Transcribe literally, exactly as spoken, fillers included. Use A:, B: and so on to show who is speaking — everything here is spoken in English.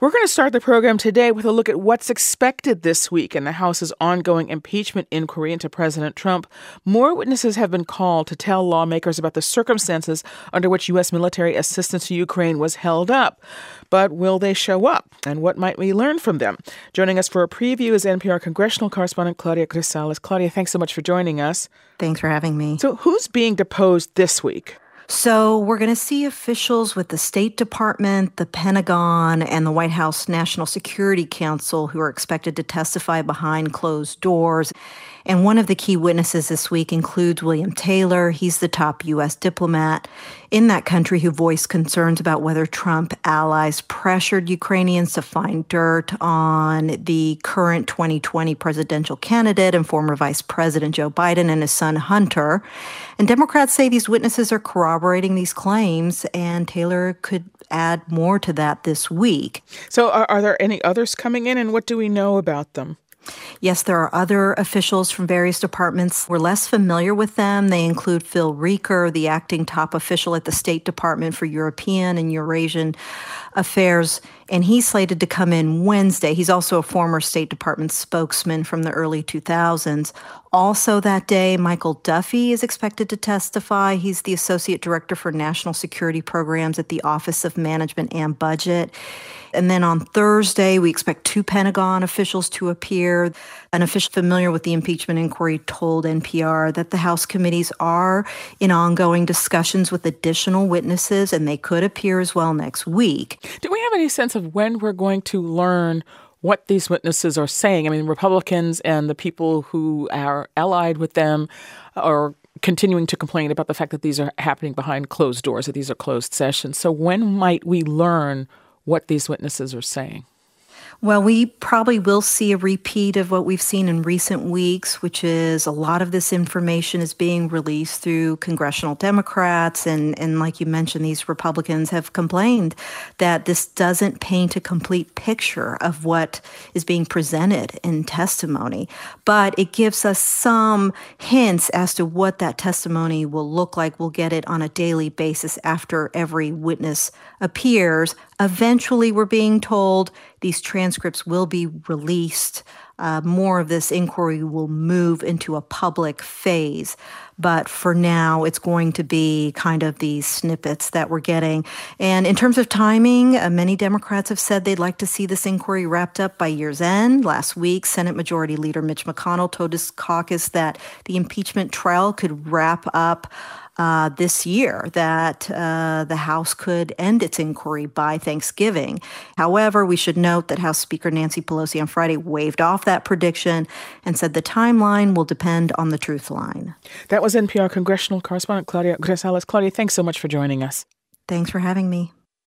A: We're going to start the program today with a look at what's expected this week in the House's ongoing impeachment inquiry into President Trump. More witnesses have been called to tell lawmakers about the circumstances under which U S military assistance to Ukraine was held up. But will they show up? And what might we learn from them? Joining us for a preview is N P R congressional correspondent Claudia Grisales. Claudia, thanks so much for joining us.
B: Thanks for having me.
A: So who's being deposed this week?
B: So we're going to see officials with the State Department, the Pentagon, and the White House National Security Council who are expected to testify behind closed doors. And one of the key witnesses this week includes William Taylor. He's the top U S diplomat in that country who voiced concerns about whether Trump allies pressured Ukrainians to find dirt on the current twenty twenty presidential candidate and former Vice President Joe Biden and his son Hunter. And Democrats say these witnesses are corroborating these claims, and Taylor could add more to that this week.
A: So are, are there any others coming in, and what do we know about them?
B: Yes, there are other officials from various departments. We're less familiar with them. They include Phil Reker, the acting top official at the State Department for European and Eurasian Affairs, and he's slated to come in Wednesday. He's also a former State Department spokesman from the early two thousands. Also that day, Michael Duffy is expected to testify. He's the Associate Director for National Security Programs at the Office of Management and Budget. And then on Thursday, we expect two Pentagon officials to appear. An official familiar with the impeachment inquiry told N P R that the House committees are in ongoing discussions with additional witnesses, and they could appear as well next week.
A: Do we have any sense of when we're going to learn what these witnesses are saying? I mean, Republicans and the people who are allied with them are continuing to complain about the fact that these are happening behind closed doors, that these are closed sessions. So when might we learn what these witnesses are saying?
B: Well, we probably will see a repeat of what we've seen in recent weeks, which is a lot of this information is being released through congressional Democrats. And, and like you mentioned, these Republicans have complained that this doesn't paint a complete picture of what is being presented in testimony. But it gives us some hints as to what that testimony will look like. We'll get it on a daily basis after every witness appears. Eventually, we're being told these transcripts will be released. Uh, more of this inquiry will move into a public phase. But for now, it's going to be kind of these snippets that we're getting. And in terms of timing, uh, many Democrats have said they'd like to see this inquiry wrapped up by year's end. Last week, Senate Majority Leader Mitch McConnell told his caucus that the impeachment trial could wrap up Uh, this year, that uh, the House could end its inquiry by Thanksgiving. However, we should note that House Speaker Nancy Pelosi on Friday waved off that prediction and said the timeline will depend on the truth line.
A: That was N P R congressional correspondent Claudia Grisales. Claudia, thanks so much for joining us.
B: Thanks for having me.